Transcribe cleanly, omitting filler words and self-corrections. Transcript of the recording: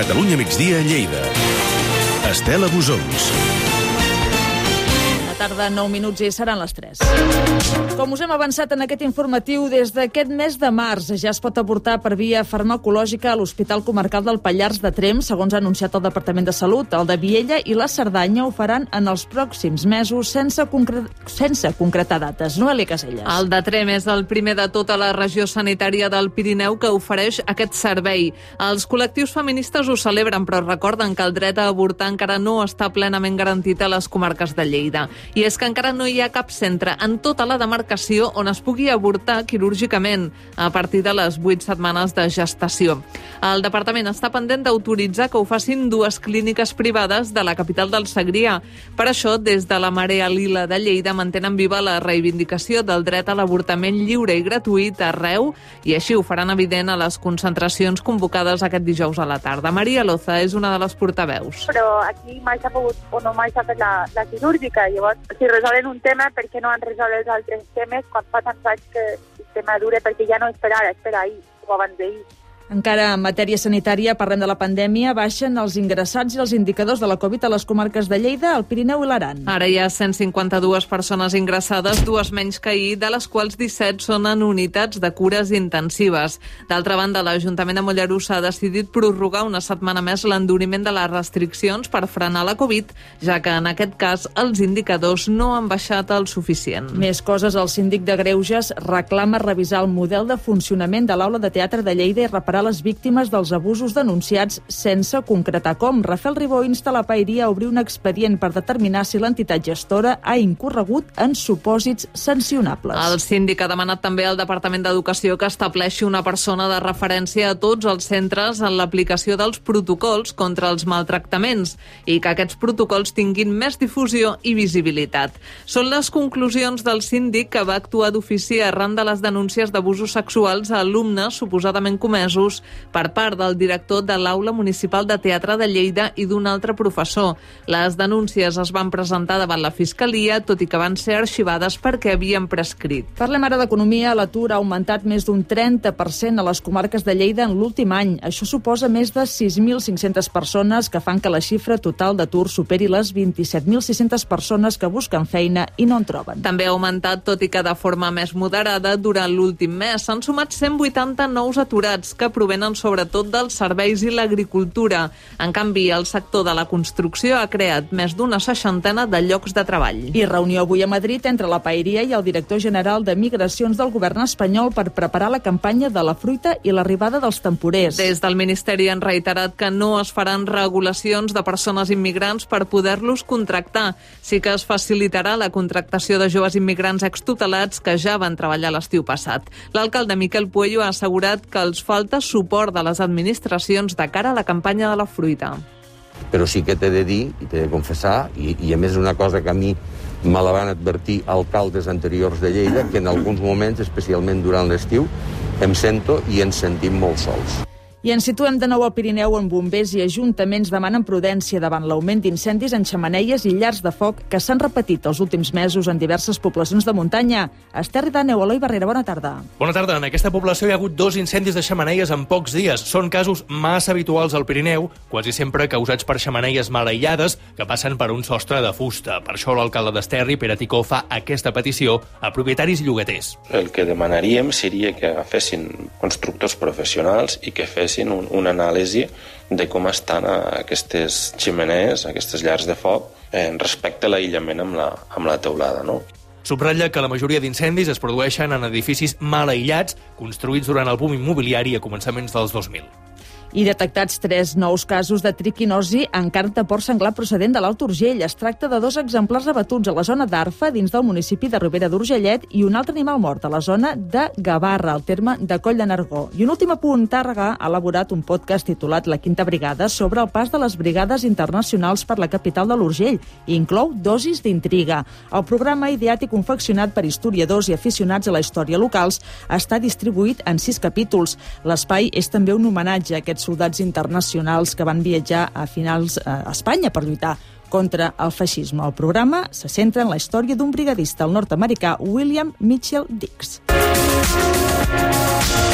Catalunya migdia a Lleida. Estela Busons. Tarda 9 minuts i seran les 3. Com us hem avançat en aquest informatiu, des d'aquest mes de març ja es pot avortar per via farmacològica a l'Hospital Comarcal del Pallars de Tremp, segons ha anunciat el Departament de Salut. El de Viella i la Cerdanya ho faran en els pròxims mesos sense concretar dates. Noelia Caselles. El de Tremp és el primer de tota la regió sanitària del Pirineu que ofereix aquest servei. Els col·lectius feministes ho celebren, però recorden que el dret a avortar encara no està plenament garantit a les comarques de Lleida. I és que encara no hi ha cap centre en tota la demarcació on es pugui avortar quirúrgicament a partir de les 8 setmanes de gestació. El departament està pendent d'autoritzar que ho facin 2 clíniques privades de la capital del Segrià. Per això, des de la Marea Lila de Lleida mantenen viva la reivindicació del dret a l'avortament lliure i gratuït arreu, i així ho faran evident a les concentracions convocades aquest dijous a la tarda. Maria Loza és una de les portaveus. Però aquí mai s'ha pogut o no mai s'ha fet la quirúrgica. Llavors, si resolen un tema, per què no han resolt els altres temes quan fa tants anys que el tema dura? Perquè ja no és per ara, és per ahir o abans d'ahir. Encara en matèria sanitària, parlem de la pandèmia, baixen els ingressats i els indicadors de la Covid a les comarques de Lleida, el Pirineu i l'Aran. Ara hi ha 152 persones ingressades, 2 menys que ahir, de les quals 17 són en unitats de cures intensives. D'altra banda, l'Ajuntament de Mollerussa ha decidit prorrogar una setmana més l'enduriment de les restriccions per frenar la Covid, ja que en aquest cas els indicadors no han baixat el suficient. Més coses, el síndic de Greuges reclama revisar el model de funcionament de l'Aula de Teatre de Lleida i reparar les víctimes dels abusos denunciats sense concretar com. Rafael Ribó insta la paeria a obrir un expedient per determinar si l'entitat gestora ha incorregut en supòsits sancionables. El síndic ha demanat també al Departament d'Educació que estableixi una persona de referència a tots els centres en l'aplicació dels protocols contra els maltractaments i que aquests protocols tinguin més difusió i visibilitat. Són les conclusions del síndic, que va actuar d'ofici arran de les denúncies d'abusos sexuals a alumnes suposadament comesos per part del director de l'Aula Municipal de Teatre de Lleida i d'un altre professor. Les denúncies es van presentar davant la Fiscalia, tot i que van ser arxivades perquè havien prescrit. Parlem ara d'economia. L'atur ha augmentat més d'un 30% a les comarques de Lleida en l'últim any. Això suposa més de 6.500 persones, que fan que la xifra total d'atur superi les 27.600 persones que busquen feina i no en troben. També ha augmentat, tot i que de forma més moderada, durant l'últim mes. S'han sumat 180 nous aturats, que provenen sobretot dels serveis i l'agricultura. En canvi, el sector de la construcció ha creat més d'una 60 de llocs de treball. I reunió avui a Madrid entre la paeria i el director general de Migracions del govern espanyol per preparar la campanya de la fruita i l'arribada dels temporers. Des del Ministeri han reiterat que no es faran regulacions de persones immigrants per poder-los contractar. Sí que es facilitarà la contractació de joves immigrants extutelats que ja van treballar l'estiu passat. L'alcalde Miquel Puello ha assegurat que els falta suport de les administracions de cara a la campanya de la fruita. Però sí que t'he de dir i t'he de confessar, i a més una cosa que a mi me la van advertir alcaldes anteriors de Lleida, que en alguns moments, especialment durant l'estiu, em sento i ens sentim molt sols. I ens situem de nou al Pirineu, on bombers i ajuntaments demanen prudència davant l'augment d'incendis en xemeneies i llars de foc que s'han repetit els últims mesos en diverses poblacions de muntanya. Esther Ridaneu, Eloi Barrera, bona tarda. Bona tarda. En aquesta població hi ha hagut 2 incendis de xemeneies en pocs dies. Són casos massa habituals al Pirineu, quasi sempre causats per xemeneies mal aïllades que passen per un sostre de fusta. Per això l'alcalde d'Esterri, Pere Ticó, fa aquesta petició a propietaris i llogaters. El que demanaríem seria que agafessin constructors professionals i que fessin una anàlisi de com estan aquestes xemeneies, aquestes llars de foc, respecte a l'aïllament amb la teulada, no? Subratlla que la majoria d'incendis es produeixen en edificis mal aïllats, construïts durant el boom immobiliari a començaments dels 2000. I detectats 3 nous casos de triquinosi en carn de porc senglar procedent de l'Alt Urgell. Es tracta de 2 exemplars abatuts a la zona d'Arfa, dins del municipi de Ribera d'Urgellet, i un altre animal mort a la zona de Gavarra, al terme de Coll de Nargó. I un últim apunt, Tàrrega ha elaborat un podcast titulat La Quinta Brigada sobre el pas de les brigades internacionals per la capital de l'Urgell i inclou dosis d'intriga. El programa, ideat i confeccionat per historiadors i aficionats a la història locals, està distribuït en 6 capítols. L'espai és també un homenatge a aquests soldats internacionals que van viatjar a finals a Espanya per lluitar contra el feixisme. El programa se centra en la història d'un brigadista, el nord-americà William Mitchell Dix.